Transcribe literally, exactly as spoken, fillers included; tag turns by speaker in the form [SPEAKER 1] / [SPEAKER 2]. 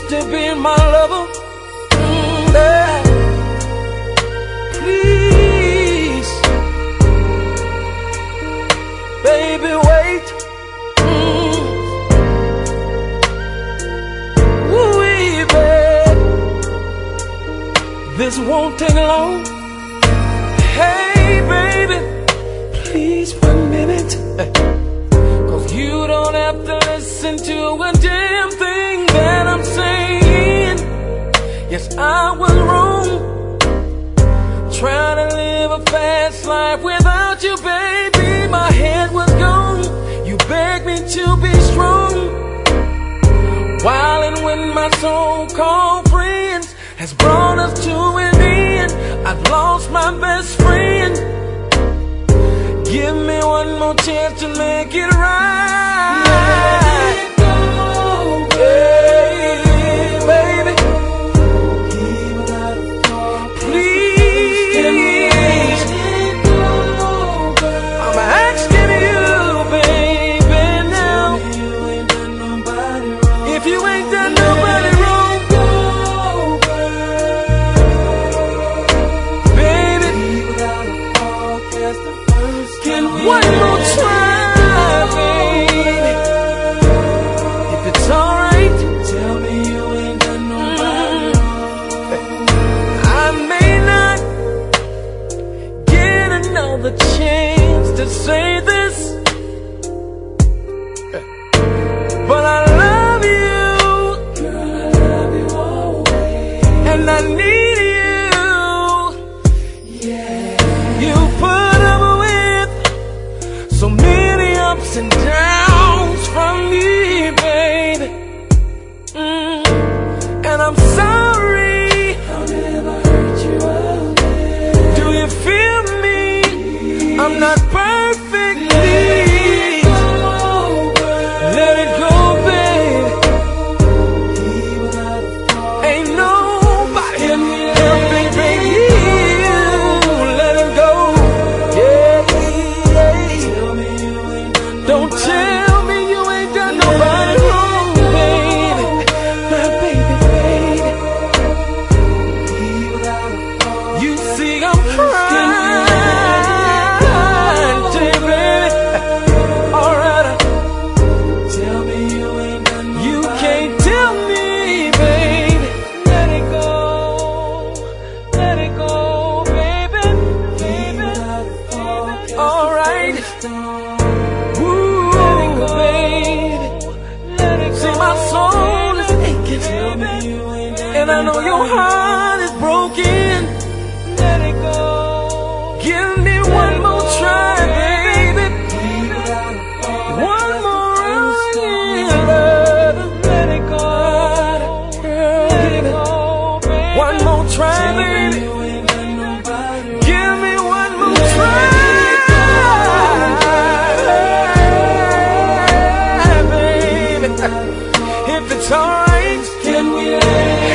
[SPEAKER 1] to be my lover. Mm, yeah. Please, baby, wait. Mm. Woo-wee, babe. This won't take long. Hey, baby, please one minute. Cause you don't have to listen to a damn thing that I'm saying. Yes, I was wrong, trying to live a fast life without you, baby. My head was gone. You begged me to be strong, while and when my so-called friends has brought us to an end. I've lost my best friend. Give me one more chance to make it right. Let it go, hey, baby. Please, I'm asking you, baby, now. If you ain't done nobody wrong, baby, can one more try, baby? If it's alright, tell me you ain't got nobody wrong. I may not get another chance to say this, but I love you, girl, I love you always, and I need you. Yeah, you put up with so many ups and downs from me, baby. Mm. And I'm sorry I'll never hurt you again. Do you feel me? I'm not perfect, please. Let it go, baby. Ain't nobody perfect, baby. Let it go. Yeah, yeah. Don't tell me you ain't done nobody wrong, baby. My baby, baby. You see I'm crying, baby. Alright. Tell me you ain't done nobody. You can't tell me, baby. Let it go. Let it go, baby. Baby. Alright. Woo, baby. See, my soul is aching, and I know your heart is broken. Let it go. Give me one more try, baby. One more round, love. Let it go. Let it go, baby. One more try, baby. Give me one more try. If it's alright, can we let